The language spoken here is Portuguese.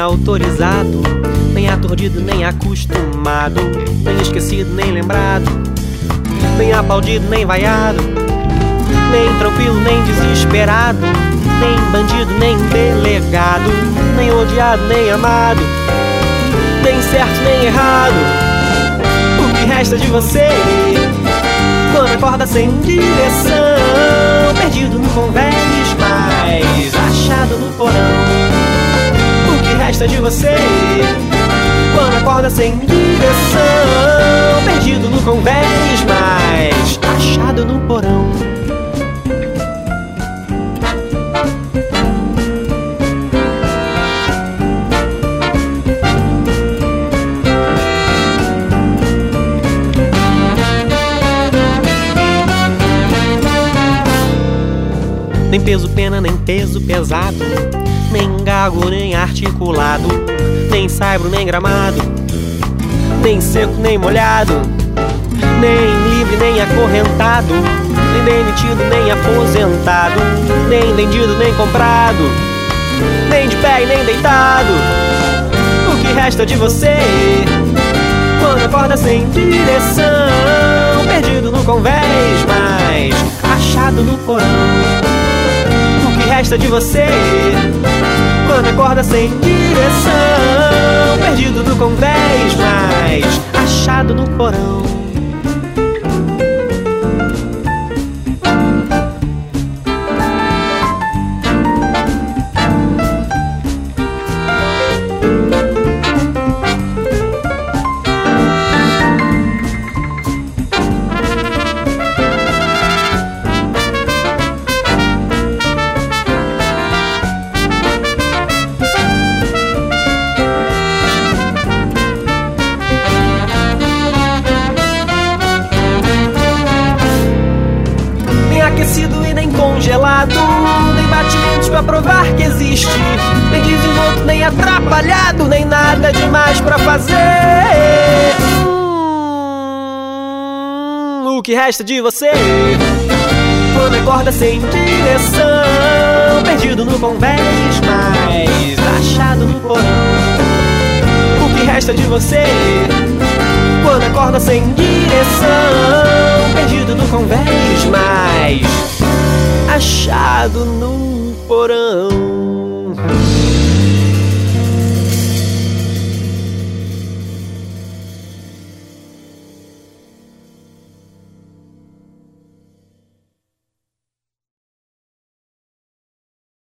autorizado, nem aturdido, nem acostumado, nem esquecido, nem lembrado, nem aplaudido, nem vaiado, nem tranquilo, nem desesperado, nem bandido, nem delegado, nem odiado, nem amado, nem certo, nem errado. O que resta de você quando acorda sem direção, perdido no convés, mas achado no porão? O que resta de você quando acorda sem direção, perdido no convés, mas achado no porão? Nem peso pena, nem peso pesado, nem gago, nem articulado, nem saibro, nem gramado, nem seco, nem molhado, nem livre, nem acorrentado, nem demitido, nem aposentado, nem vendido, nem comprado, nem de pé e nem deitado. O que resta de você quando acorda sem direção, perdido no convés, mas achado no porão? O que resta de você quando acorda sem direção, perdido no convés, mas achado no porão? Aquecido e nem congelado, nem batimentos pra provar que existe, nem desenvolto, nem atrapalhado, nem nada demais pra fazer. O que resta de você quando acorda sem direção, perdido no convés, mas achado no porão? O que resta de você quando acorda sem direção, perdido no convés, mas achado no porão?